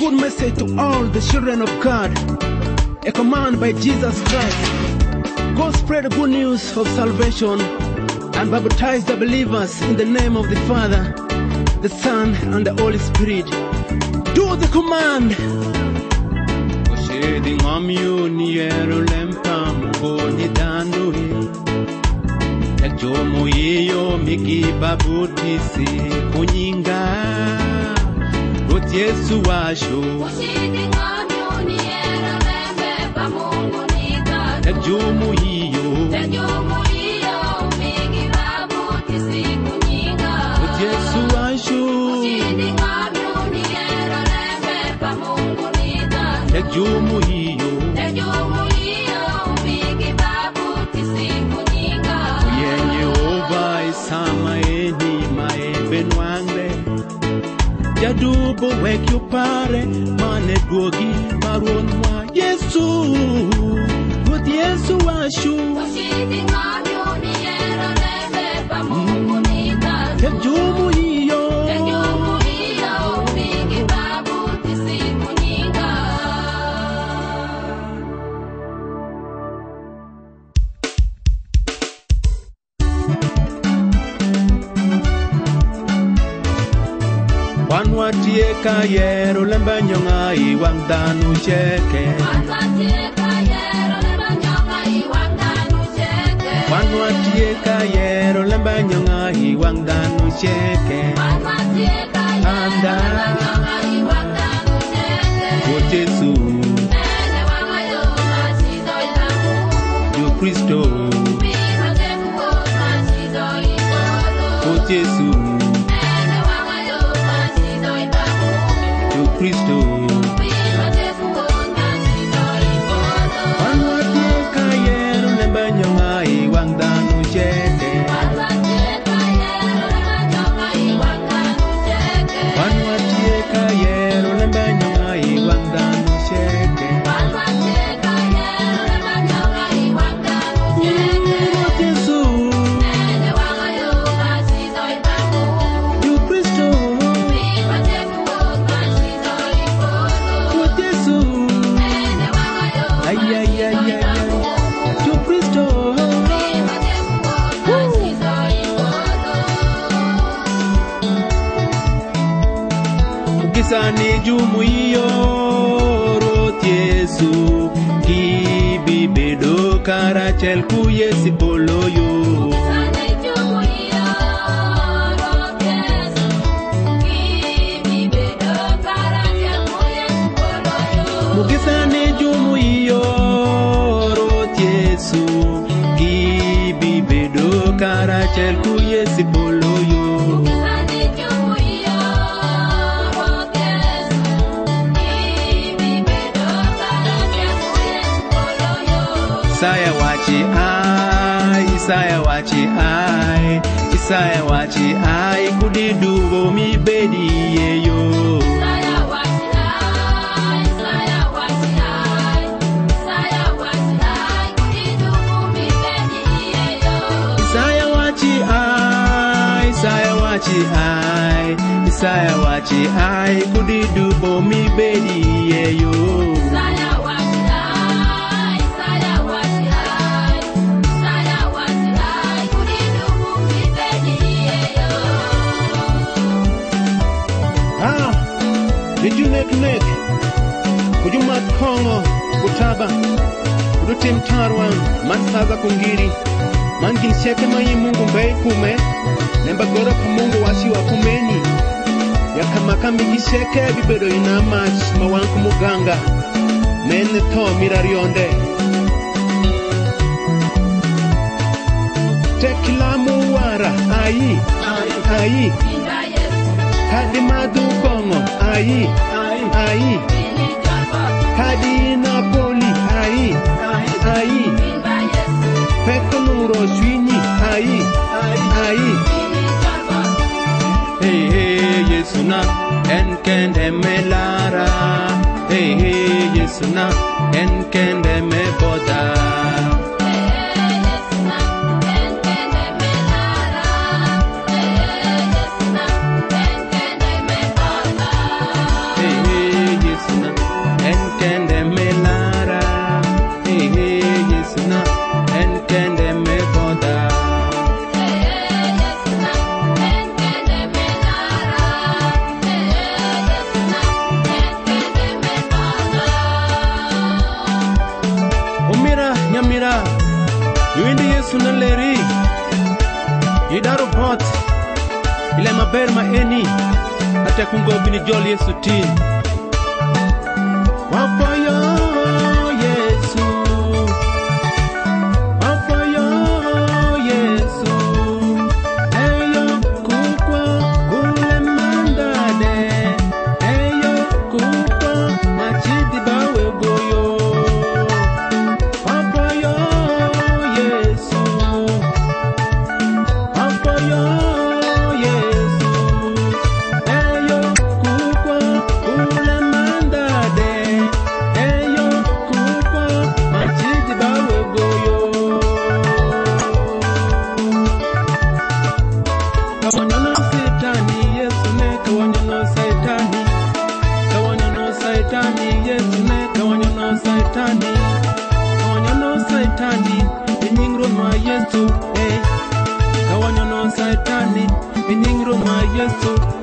good message to all the children of God, a command by Jesus Christ. Go spread the good news of salvation and baptize the believers in the name of the Father, the Son, and the Holy Spirit. Do the command. Jomo yeyo miki babutisi kunyinga Roti Yesu washo Ushidi ngamiuni yero lembe pa Mungu nika Jomo yeyo miki babutisi kunyinga Roti Yesu washo Ushidi ngamiuni yero lembe pa Mungu nika Jomo yeyo miki babutisi kunyinga Sama eni maembe nwangre Jadubo wek yupare mane duogi marunwa Yesu Ruth Yesu washu Ushidi ngamiuni yero lembe pa Mungu nika Jajumu hiyo Miki babutisi kunyinga Wanwatie kayero lembanyo ngai wangdanu cheke Wanwatie kayero lembanyo ngai wangdanu cheke Wanwatie kayero lembanyo ngai wangdanu cheke Wanwatie kayero lembanyo ngai wangdanu cheke Kwa Yesu Nene wangayo machizo ilamu Yu Kristo Mima teku kwa machizo ikolo Kwa Yesu Kristo Wanwatie kayero lembanyo ngai wangdanu cheke Wanwatie kayero lembanyo ngai wangdanu cheke Wanwatie kayero lembanyo ngai wangdanu cheke Wanwatie kayero lembanyo ngai wangdanu cheke Yesu Nene wangayo machizo ibamu Yu Kristo Sani jumu iyo Ruth Yesu Kibi bedo karachel kuyesi poloyo Sani jumu iyo Ruth Yesu Kibi bedo karachel kuyesi poloyo Mugisani jumu iyo Ruth Yesu Kibi bedo karachel kuyesi poloyo Isaiah wachi ai kudidugo mi bedi yeyo Isaiah wachi ai kudidugo mi bedi yeyo Nek Kujumat Kongo Kutaba Kudutim Tarwan Mansaza Kungiri Mangin Sheke Mayi Mungu Mbei Kume Nemba Gora Kumungu Washi wa Kumeni Yakamakami Kisheke Bibedo Inamach Mawanku Muganga Mene To Mirarionde Tekilamu Wara Ayi Kadimadu Kongo Ayi Kadi Napoli Ayi Pekonuro Swini Ayi Hey Yesuna Enkende Melara Hey Yesuna Enkende Meboda Yesu naleri idaro pot ile maber ma eni ate kungo bini jol Yesu tin wafoyo Yesu wafoyo Yesu eyo kukwa ule mandade eyo kukwa machidi bawe goyo wafoyo Yesu wafoyo Yesu eyo kukwa ule mandade eyo kukwa machidi bawe goyo kawanyono saitani Yesu ne kawanyono saitani Yesu ne kawanyono saitani inyingro ma Yesu kawanyono saitani inyingro ma Yesu